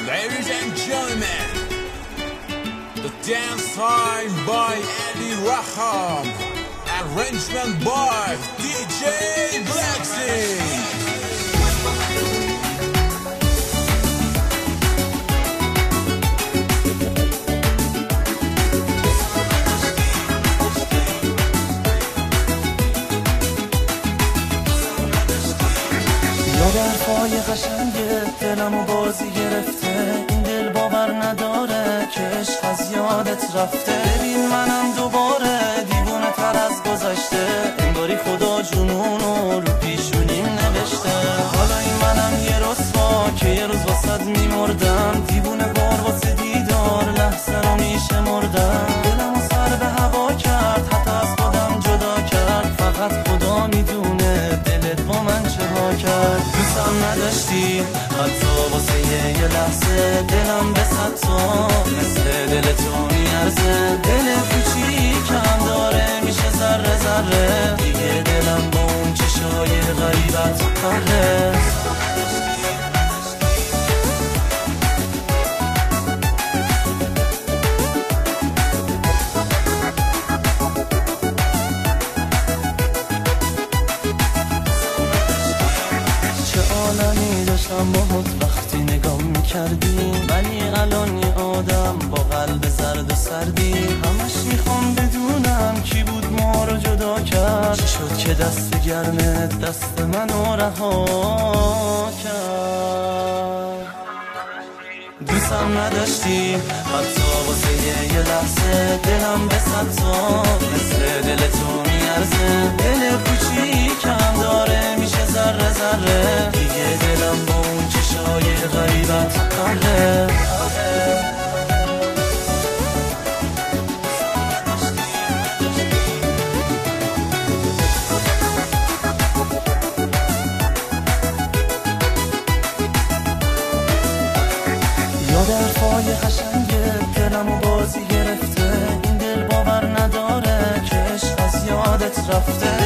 Ladies and gentlemen, the dance time by Andy Raham, arrangement by DJ Blacksy. حرفای قشنگه دلمو بازی گرفته، این دل باور نداره که عشق از یادت رفته. ببین منم دوباره دیوونه تر از گذشته، انگاری خدا جنونو رو پیشونیم نوشته. حالا این منم یه رسوا که یه روز واسد میمردم، دیوونه بار واسه دیدار لحظه رو میشه مردم. دلمو سر به هوا کرد، حتی از خودم جدا کرد، فقط خدا میدونه دلت با من چه ها کرد. دوستم نداشتی حتی واسه یه لحظه، دلم به صد تا مثل دل تو میارزه. دل کوچیکم داره میشه ذره ذره، دیگه دلم با اون چشای غریبت پره. عالمی داشتم باهات وقتی نگاه میکردی، ولی الان یه آدم با قلب زرد و سردی. همش میخوام بدونم کی بود ما رو جدا کرد، چی شد که دست گرمت دست منو رها کرد. دوستم نداشتی حتی واسه یه لحظه، دلم به صد تا مثل دل تو میارزه. دل کوچیکم داره میشه ذره ذره، دیگه دلم با اون چشای غریبت پره. یاد حرفای قشنگه دلمو بازی گرفته، این دل باور نداره که عشق از یادت رفته.